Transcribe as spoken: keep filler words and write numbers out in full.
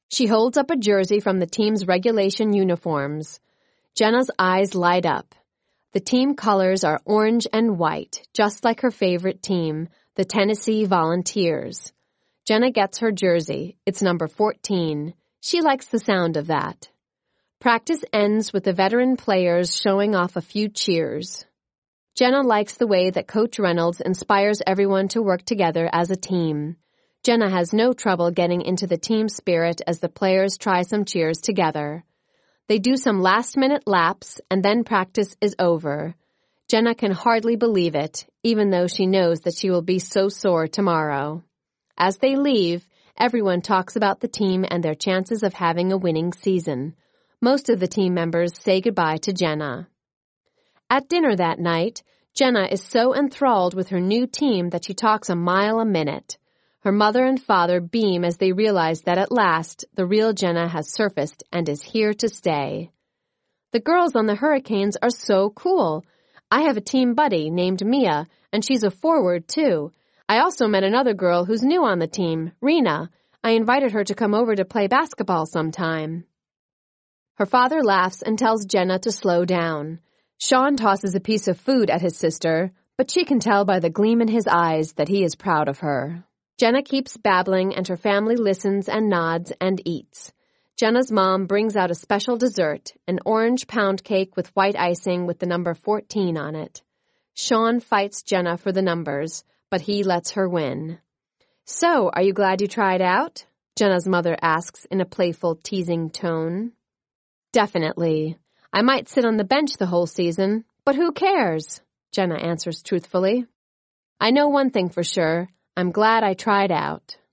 She holds up a jersey from the team's regulation uniforms. Jenna's eyes light up. The team colors are orange and white, just like her favorite team, the Tennessee Volunteers. Jenna gets her jersey. It's number fourteen. She likes the sound of that. Practice ends with the veteran players showing off a few cheers. Jenna likes the way that Coach Reynolds inspires everyone to work together as a team. Jenna has no trouble getting into the team spirit as the players try some cheers together. They do some last-minute laps, and then practice is over. Jenna can hardly believe it, even though she knows that she will be so sore tomorrow. As they leave, everyone talks about the team and their chances of having a winning season. Most of the team members say goodbye to Jenna. At dinner that night, Jenna is so enthralled with her new team that she talks a mile a minute. Her mother and father beam as they realize that at last, the real Jenna has surfaced and is here to stay. The girls on the Hurricanes are so cool. I have a team buddy named Mia, and she's a forward, too. I also met another girl who's new on the team, Rena. I invited her to come over to play basketball sometime. Her father laughs and tells Jenna to slow down. Sean tosses a piece of food at his sister, but she can tell by the gleam in his eyes that he is proud of her. Jenna keeps babbling, and her family listens and nods and eats. Jenna's mom brings out a special dessert, an orange pound cake with white icing with the number fourteen on it. Sean fights Jenna for the numbers, but he lets her win. "So, are you glad you tried out?" Jenna's mother asks in a playful, teasing tone. "Definitely. I might sit on the bench the whole season, but who cares?" Jenna answers truthfully. "I know one thing for sure. I'm glad I tried out."